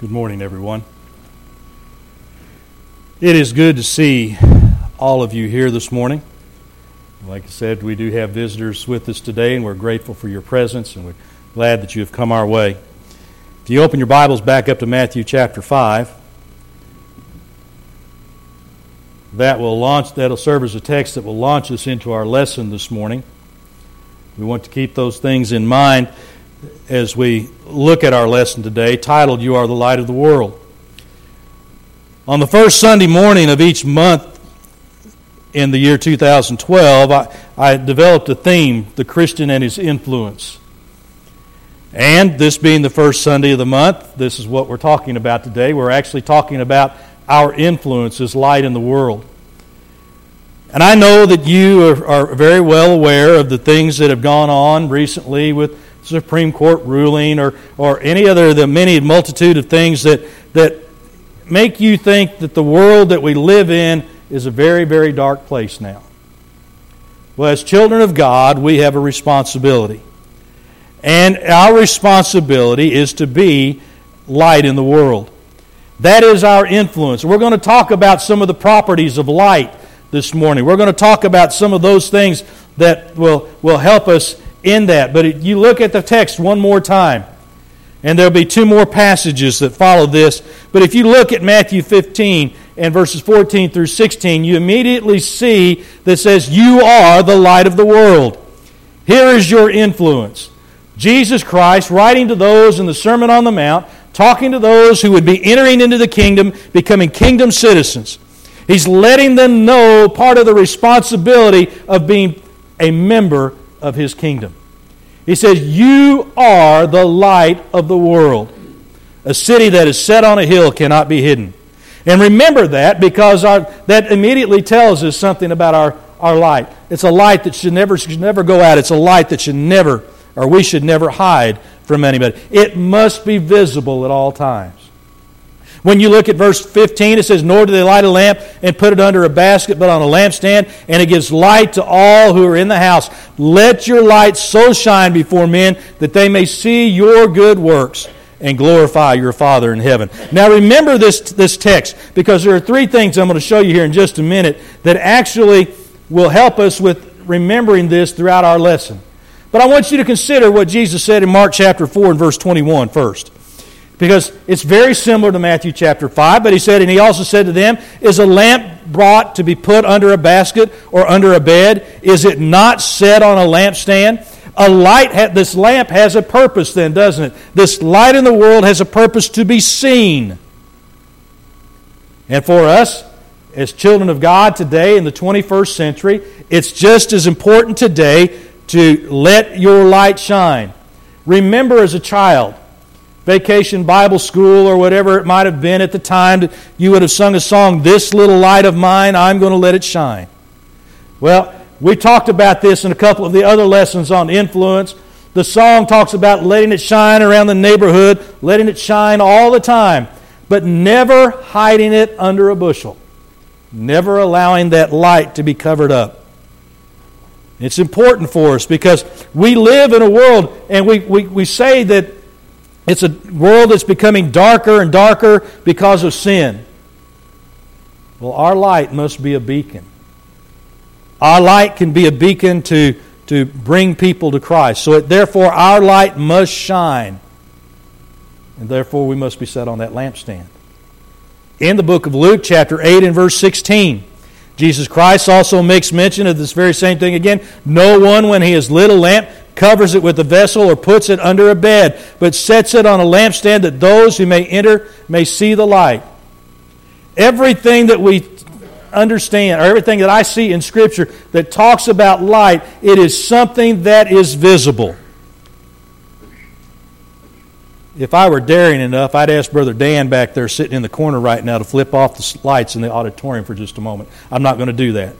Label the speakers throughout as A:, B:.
A: Good morning, everyone. It is good to see all of you here this morning. Like I said, we do have visitors with us today, and we're grateful for your presence, and we're glad that you have come our way. If you open your Bibles back up to Matthew chapter 5, that'll serve as a text that will launch us into our lesson this morning. We want to keep those things in mind as we look at our lesson today, titled, You Are the Light of the World. On the first Sunday morning of each month in the year 2012, I developed a theme, The Christian and His Influence. And this being the first Sunday of the month, this is what we're talking about today. We're actually talking about our influence as light in the world. And I know that you are very well aware of the things that have gone on recently with Supreme Court ruling or any other, the many multitude of things that make you think that the world that we live in is a very, very dark place now. Well, as children of God, we have a responsibility. And our responsibility is to be light in the world. That is our influence. We're going to talk about some of the properties of light this morning. We're going to talk about some of those things that will help us in that. But you look at the text one more time, and there'll be two more passages that follow this. But if you look at Matthew 15 and verses 14 through 16, you immediately see that says, You are the light of the world. Here is your influence. Jesus Christ writing to those in the Sermon on the Mount, talking to those who would be entering into the kingdom, becoming kingdom citizens. He's letting them know part of the responsibility of being a member of His kingdom. He says, You are the light of the world. A city that is set on a hill cannot be hidden. And remember that, because that immediately tells us something about our light. It's a light that should never go out. It's a light that we should never hide from anybody. It must be visible at all times. When you look at verse 15, it says, Nor do they light a lamp and put it under a basket, but on a lampstand, and it gives light to all who are in the house. Let your light so shine before men that they may see your good works and glorify your Father in heaven. Now remember this text, because there are three things I'm going to show you here in just a minute that actually will help us with remembering this throughout our lesson. But I want you to consider what Jesus said in Mark chapter 4 and verse 21 first. Because it's very similar to Matthew chapter 5, but he said, and he also said to them, Is a lamp brought to be put under a basket or under a bed? Is it not set on a lampstand? This lamp has a purpose then, doesn't it? This light in the world has a purpose to be seen. And for us, as children of God today in the 21st century, it's just as important today to let your light shine. Remember as a child, Vacation Bible School or whatever it might have been at the time, that you would have sung a song, This Little Light of Mine, I'm going to let it shine. Well, we talked about this in a couple of the other lessons on influence. The song talks about letting it shine around the neighborhood, letting it shine all the time, but never hiding it under a bushel. Never allowing that light to be covered up. It's important for us because we live in a world, and we say that it's a world that's becoming darker and darker because of sin. Well, our light must be a beacon. Our light can be a beacon to bring people to Christ. So therefore, our light must shine. And therefore, we must be set on that lampstand. In the book of Luke, chapter 8 and verse 16, Jesus Christ also makes mention of this very same thing again. No one, when he has lit a lamp, covers it with a vessel or puts it under a bed, but sets it on a lampstand that those who may enter may see the light. Everything that we understand, or everything that I see in Scripture that talks about light, it is something that is visible. If I were daring enough, I'd ask Brother Dan back there sitting in the corner right now to flip off the lights in the auditorium for just a moment. I'm not going to do that.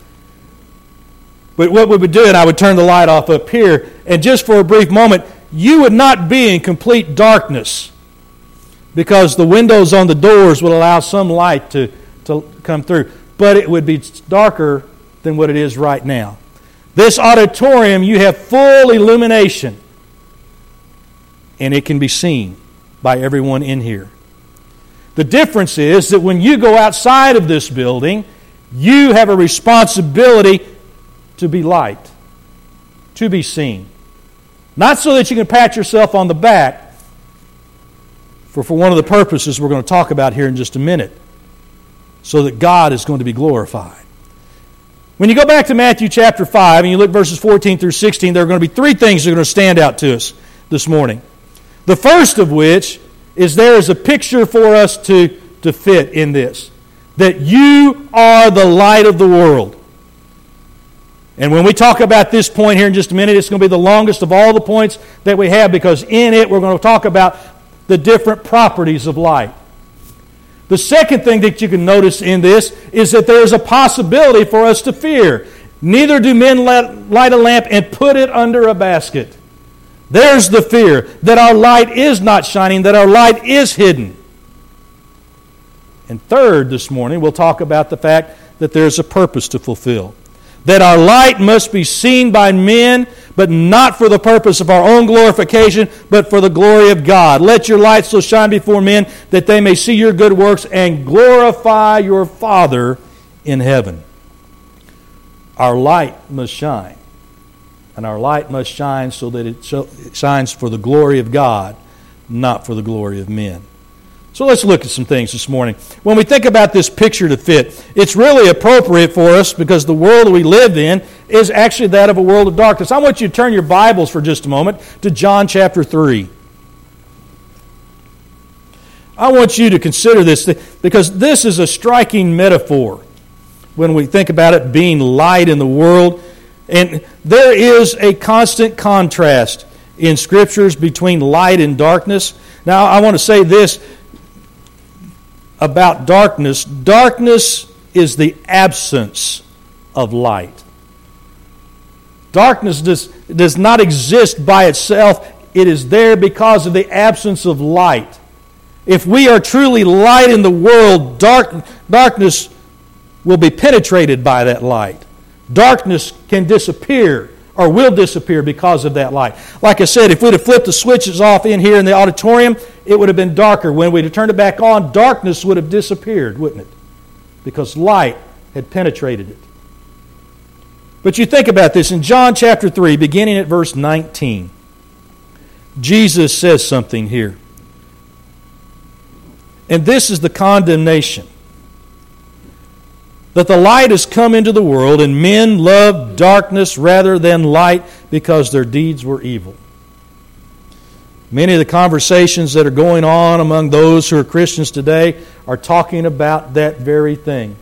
A: But what we would do, and I would turn the light off up here, and just for a brief moment, you would not be in complete darkness because the windows on the doors would allow some light to come through. But it would be darker than what it is right now. This auditorium, you have full illumination, and it can be seen by everyone in here. The difference is that when you go outside of this building, you have a responsibility to be light, to be seen. Not so that you can pat yourself on the back, for one of the purposes we're going to talk about here in just a minute, so that God is going to be glorified. When you go back to Matthew chapter 5 and you look verses 14 through 16, there are going to be three things that are going to stand out to us this morning. The first of which is there is a picture for us to fit in this. That you are the light of the world. And when we talk about this point here in just a minute, it's going to be the longest of all the points that we have, because in it we're going to talk about the different properties of light. The second thing that you can notice in this is that there is a possibility for us to fear. Neither do men light a lamp and put it under a basket. There's the fear, that our light is not shining, that our light is hidden. And third, this morning, we'll talk about the fact that there's a purpose to fulfill. That our light must be seen by men, but not for the purpose of our own glorification, but for the glory of God. Let your light so shine before men that they may see your good works and glorify your Father in heaven. Our light must shine. And our light must shine so that it shines for the glory of God, not for the glory of men. So let's look at some things this morning. When we think about this picture to fit, it's really appropriate for us because the world we live in is actually that of a world of darkness. I want you to turn your Bibles for just a moment to John chapter 3. I want you to consider this because this is a striking metaphor when we think about it being light in the world. And there is a constant contrast in Scriptures between light and darkness. Now, I want to say this about darkness. Darkness is the absence of light. Darkness does not exist by itself. It is there because of the absence of light. If we are truly light in the world, darkness will be penetrated by that light. Darkness can disappear or will disappear because of that light. Like I said, if we'd have flipped the switches off in here in the auditorium, it would have been darker. When we'd have turned it back on, darkness would have disappeared, wouldn't it? Because light had penetrated it. But you think about this. In John chapter 3, beginning at verse 19, Jesus says something here. And this is the condemnation. That the light has come into the world, and men loved darkness rather than light because their deeds were evil. Many of the conversations that are going on among those who are Christians today are talking about that very thing.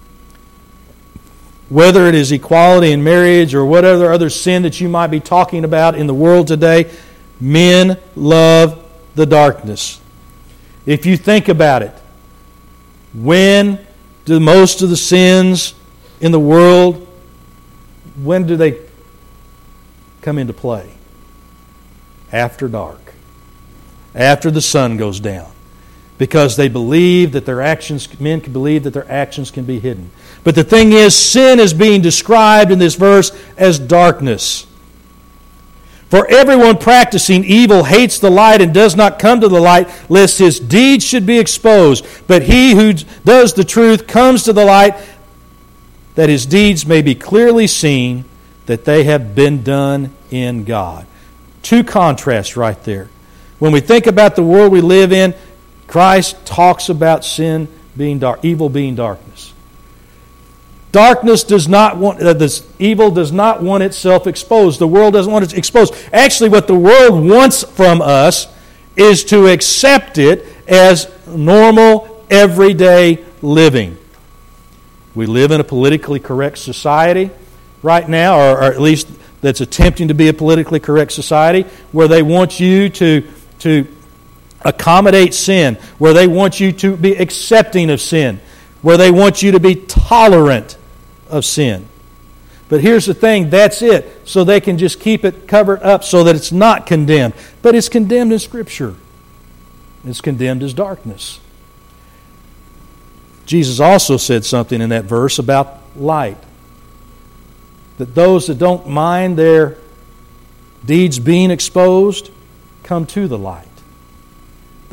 A: Whether it is equality in marriage or whatever other sin that you might be talking about in the world today, men love the darkness. If you think about it, when do most of the sins in the world, when do they come into play? After dark. After the sun goes down. Because they believe that men can believe that their actions can be hidden. But the thing is, sin is being described in this verse as darkness. For everyone practicing evil hates the light and does not come to the light, lest his deeds should be exposed. But he who does the truth comes to the light, that his deeds may be clearly seen, that they have been done in God. Two contrasts right there. When we think about the world we live in, Christ talks about sin being dark, evil being darkness. Darkness does not want, this evil does not want itself exposed. The world doesn't want it exposed. Actually, what the world wants from us is to accept it as normal, everyday living. We live in a politically correct society right now, or at least that's attempting to be a politically correct society, where they want you to accommodate sin, where they want you to be accepting of sin, where they want you to be tolerant of sin. But here's the thing, that's it. So they can just keep it covered up so that it's not condemned. But it's condemned in Scripture. It's condemned as darkness. Jesus also said something in that verse about light. That those that don't mind their deeds being exposed come to the light.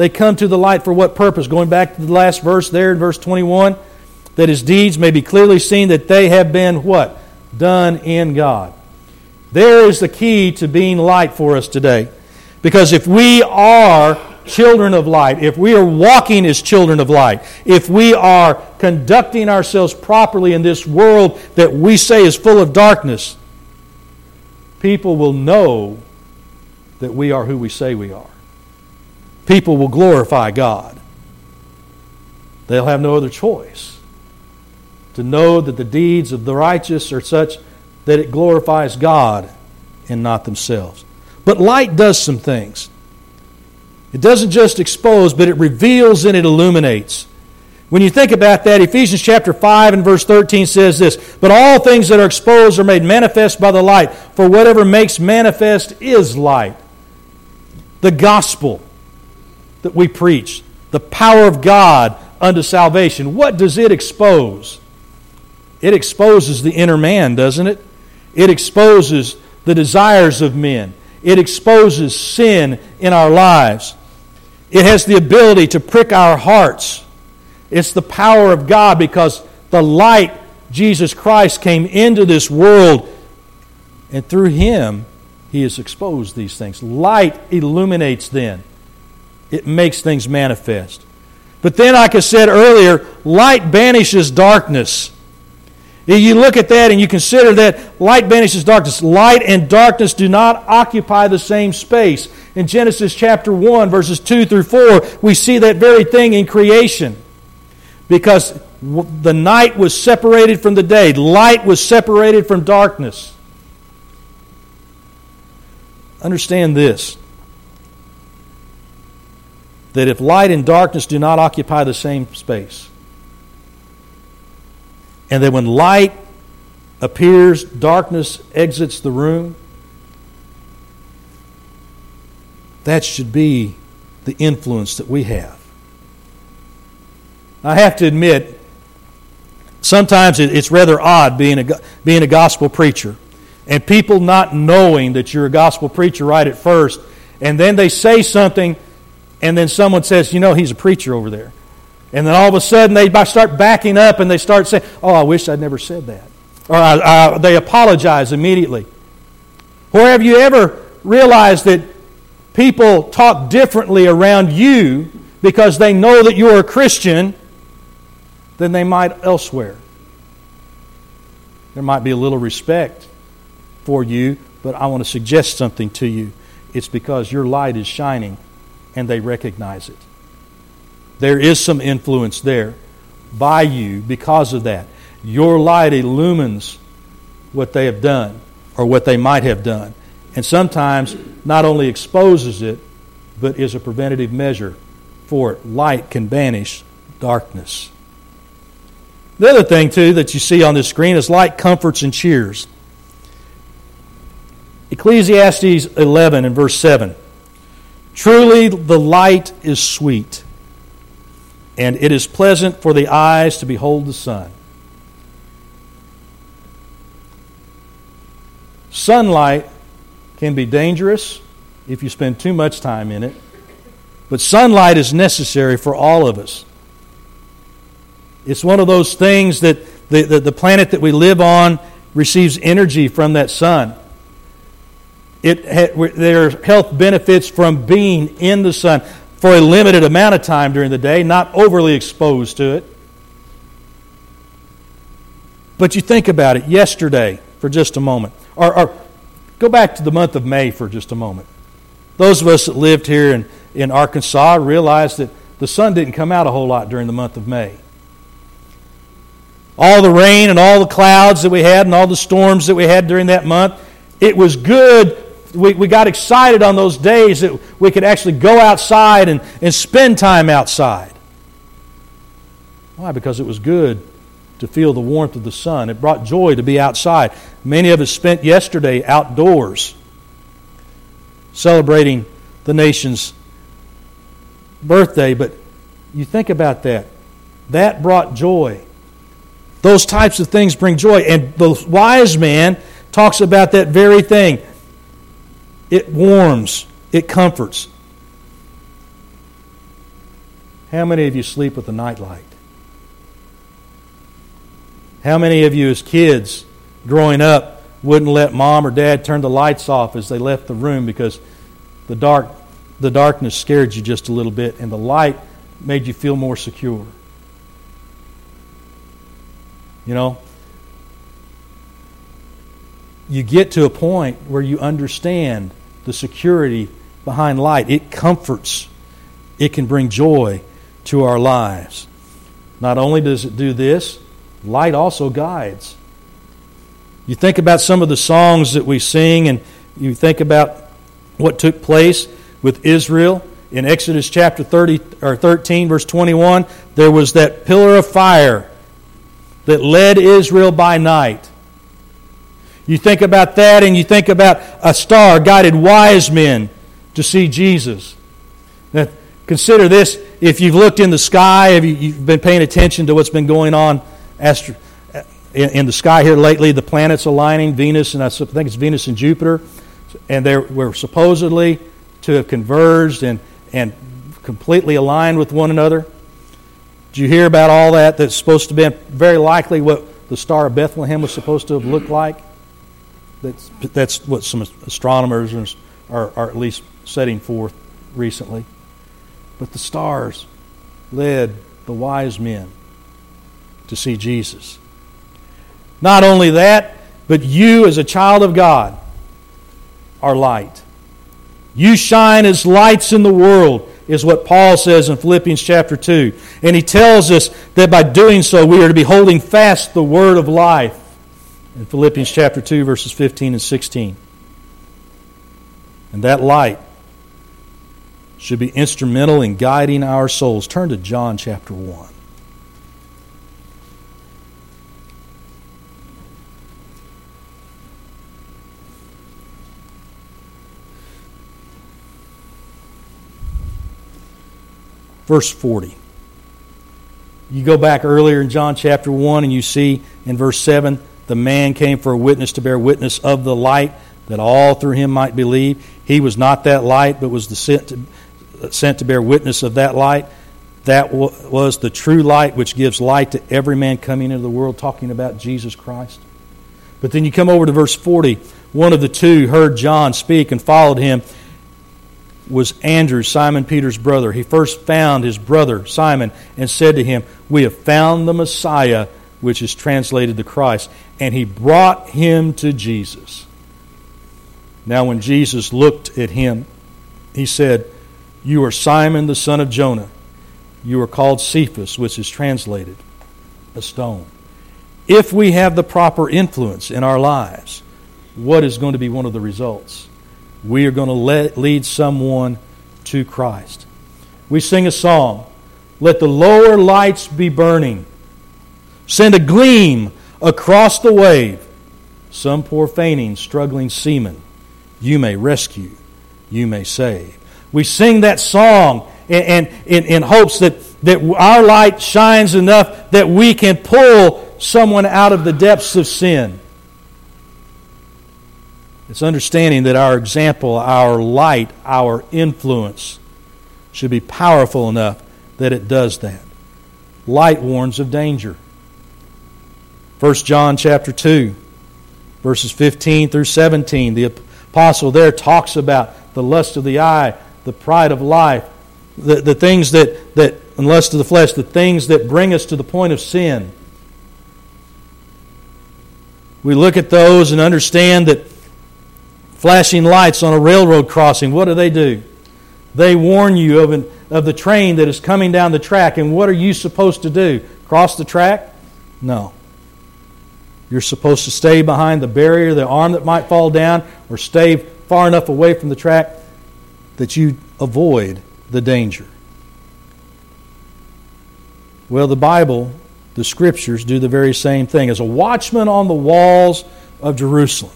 A: They come to the light for what purpose? Going back to the last verse there in verse 21, that his deeds may be clearly seen that they have been what? Done in God. There is the key to being light for us today. Because if we are children of light, if we are walking as children of light, if we are conducting ourselves properly in this world that we say is full of darkness, people will know that we are who we say we are. People will glorify God. They'll have no other choice to know that the deeds of the righteous are such that it glorifies God and not themselves. But light does some things. It doesn't just expose, but it reveals and it illuminates. When you think about that, Ephesians chapter 5 and verse 13 says this, "But all things that are exposed are made manifest by the light, for whatever makes manifest is light." The gospel that we preach, the power of God unto salvation, what does it expose? It exposes the inner man, doesn't it? It exposes the desires of men. It exposes sin in our lives. It has the ability to prick our hearts. It's the power of God because the light, Jesus Christ, came into this world, and through Him, He has exposed these things. Light illuminates then. It makes things manifest. But then, like I said earlier, light banishes darkness. You look at that and you consider that light banishes darkness. Light and darkness do not occupy the same space. In Genesis chapter 1, verses 2 through 4, we see that very thing in creation. Because the night was separated from the day. Light was separated from darkness. Understand this, that if light and darkness do not occupy the same space, and that when light appears, darkness exits the room, that should be the influence that we have. I have to admit, sometimes it's rather odd being a gospel preacher, and people not knowing that you're a gospel preacher right at first, and then they say something, and then someone says, "You know, he's a preacher over there." And then all of a sudden they start backing up and they start saying, "Oh, I wish I'd never said that." Or they apologize immediately. Or have you ever realized that people talk differently around you because they know that you're a Christian than they might elsewhere? There might be a little respect for you, but I want to suggest something to you. It's because your light is shining and they recognize it. There is some influence there by you because of that. Your light illumines what they have done or what they might have done. And sometimes not only exposes it, but is a preventative measure for it. Light can banish darkness. The other thing, too, that you see on this screen is light comforts and cheers. Ecclesiastes 11 and verse 7. "Truly the light is sweet, and it is pleasant for the eyes to behold the sun." Sunlight can be dangerous if you spend too much time in it, but sunlight is necessary for all of us. It's one of those things that the planet that we live on receives energy from that sun. There are health benefits from being in the sun for a limited amount of time during the day, not overly exposed to it. But you think about it yesterday for just a moment. Or go back to the month of May for just a moment. Those of us that lived here in Arkansas realized that the sun didn't come out a whole lot during the month of May. All the rain and all the clouds that we had and all the storms that we had during that month, it was good. We got excited on those days that we could actually go outside and spend time outside. Why? Because it was good to feel the warmth of the sun. It brought joy to be outside. Many of us spent yesterday outdoors celebrating the nation's birthday, but you think about that. That brought joy. Those types of things bring joy. And the wise man talks about that very thing. It warms. It comforts. How many of you sleep with a nightlight? How many of you as kids growing up wouldn't let mom or dad turn the lights off as they left the room because the darkness scared you just a little bit and the light made you feel more secure? You know, you get to a point where you understand the security behind light. It comforts. It can bring joy to our lives. Not only does it do this, light also guides. You think about some of the songs that we sing, and you think about what took place with Israel in Exodus chapter 13, verse 21. There was that pillar of fire that led Israel by night. You think about that, and you think about a star guided wise men to see Jesus. Now, consider this. If you've looked in the sky, you've been paying attention to what's been going on in the sky here lately, the planets aligning, Venus, and I think it's Venus and Jupiter, and they were supposedly to have converged and completely aligned with one another. Did you hear about all that? That's supposed to be very likely what the Star of Bethlehem was supposed to have looked like. That's what some astronomers are at least setting forth recently. But the stars led the wise men to see Jesus. Not only that, but you as a child of God are light. You shine as lights in the world, is what Paul says in Philippians chapter 2. And he tells us that by doing so, we are to be holding fast the word of life in Philippians chapter 2, verses 15 and 16. And that light should be instrumental in guiding our souls. Turn to John chapter 1. Verse 40. You go back earlier in John chapter 1 and you see in verse 7, the man came for a witness to bear witness of the light, that all through him might believe. He was not that light, but was sent to bear witness of that light. That was the true light which gives light to every man coming into the world, talking about Jesus Christ. But then you come over to verse 40. One of the two heard John speak and followed him was Andrew, Simon Peter's brother. He first found his brother Simon and said to him, "We have found the Messiah," which is translated the Christ. And he brought him to Jesus. Now when Jesus looked at him, he said, "You are Simon the son of Jonah. You are called Cephas," which is translated a stone. If we have the proper influence in our lives, what is going to be one of the results? We are going to lead someone to Christ. We sing a song, "Let the lower lights be burning. Send a gleam across the wave. Some poor fainting, struggling seaman, you may rescue, you may save." We sing that song and in hopes that our light shines enough that we can pull someone out of the depths of sin. It's understanding that our example, our light, our influence should be powerful enough that it does that. Light warns of danger. 1 John chapter 2, verses 15 through 17, the apostle there talks about the lust of the eye, the pride of life, the things that and lust of the flesh, the things that bring us to the point of sin. We look at those and understand that flashing lights on a railroad crossing, what do? They warn you of the train that is coming down the track, and what are you supposed to do? Cross the track? No. You're supposed to stay behind the barrier, the arm that might fall down, or stay far enough away from the track that you avoid the danger. Well, the Bible, the Scriptures, do the very same thing. As a watchman on the walls of Jerusalem,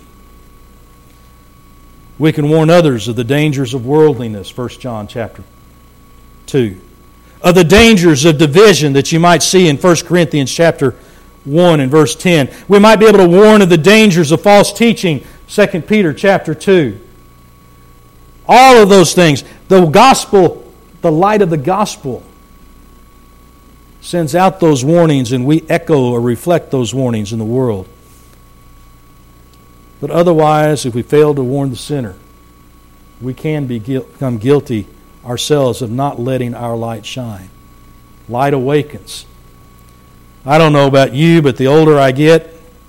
A: we can warn others of the dangers of worldliness, 1 John chapter 2. Of the dangers of division that you might see in 1 Corinthians chapter 1 and verse 10. We might be able to warn of the dangers of false teaching, 2 Peter chapter 2. All of those things. The gospel, the light of the gospel, sends out those warnings, and we echo or reflect those warnings in the world. But otherwise, if we fail to warn the sinner, we can become guilty ourselves of not letting our light shine. Light awakens. I don't know about you, but the older I get,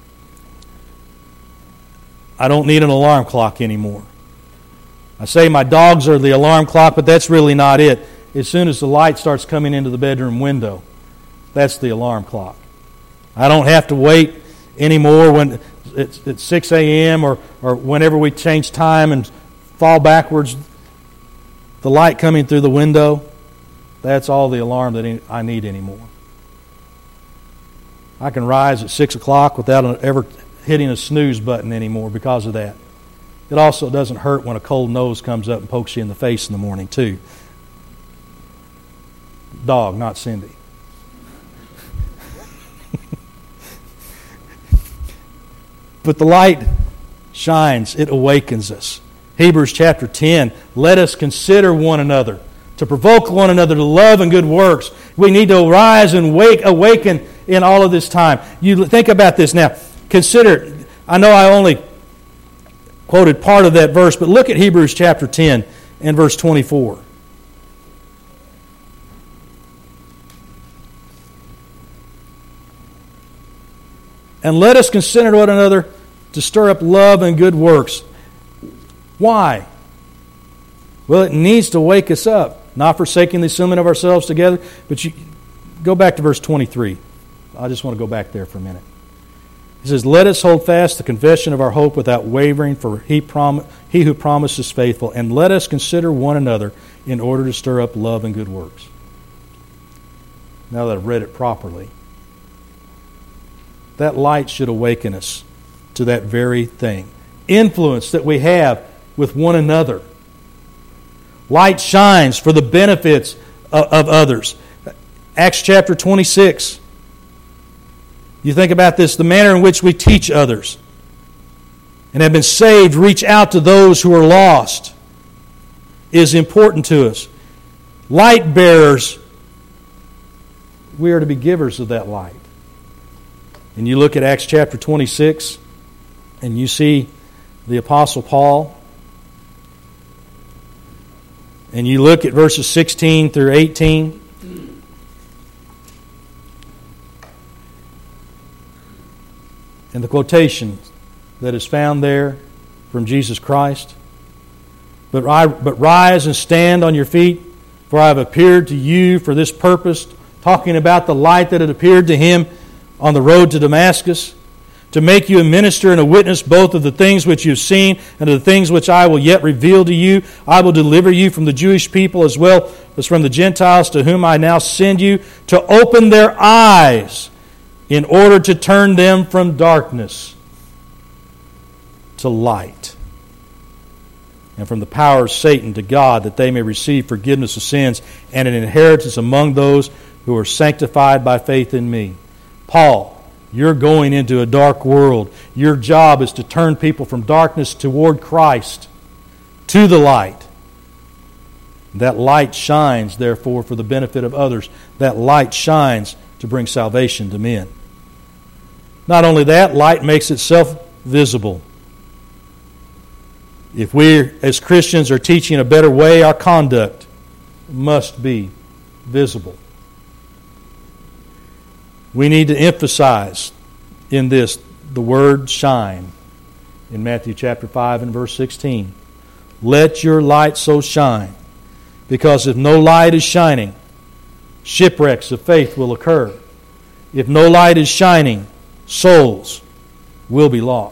A: I don't need an alarm clock anymore. I say my dogs are the alarm clock, but that's really not it. As soon as the light starts coming into the bedroom window, that's the alarm clock. I don't have to wait anymore when it's 6 a.m. or whenever we change time and fall backwards. The light coming through the window, that's all the alarm that I need anymore. I can rise at 6 o'clock without ever hitting a snooze button anymore because of that. It also doesn't hurt when a cold nose comes up and pokes you in the face in the morning, too. Dog, not Cindy. But the light shines. It awakens us. Hebrews chapter 10, let us consider one another, to provoke one another to love and good works. We need to arise and awaken in all of this time. You think about this now. Consider, I know I only quoted part of that verse, but look at Hebrews chapter 10 and verse 24. And let us consider one another to stir up love and good works. Why? Well, it needs to wake us up. Not forsaking the assembling of ourselves together. But you go back to verse 23. I just want to go back there for a minute. He says, let us hold fast the confession of our hope without wavering, for he who promised is faithful. And let us consider one another in order to stir up love and good works. Now that I've read it properly, that light should awaken us to that very thing. Influence that we have with one another. Light shines for the benefits of others. Acts chapter 26. You think about this, the manner in which we teach others and have been saved, reach out to those who are lost, is important to us. Light bearers, we are to be givers of that light. And you look at Acts chapter 26, and you see the Apostle Paul, and you look at verses 16 through 18. And the quotation that is found there from Jesus Christ. But rise and stand on your feet, for I have appeared to you for this purpose, talking about the light that had appeared to him on the road to Damascus, to make you a minister and a witness both of the things which you have seen and of the things which I will yet reveal to you. I will deliver you from the Jewish people as well as from the Gentiles, to whom I now send you, to open their eyes in order to turn them from darkness to light, and from the power of Satan to God, that they may receive forgiveness of sins and an inheritance among those who are sanctified by faith in me. Paul, you're going into a dark world. Your job is to turn people from darkness toward Christ, to the light. That light shines, therefore, for the benefit of others. That light shines to bring salvation to men. Not only that, light makes itself visible. If we as Christians are teaching a better way, our conduct must be visible. We need to emphasize in this the word shine in Matthew chapter 5 and verse 16. Let your light so shine, because if no light is shining, shipwrecks of faith will occur. If no light is shining, souls will be lost.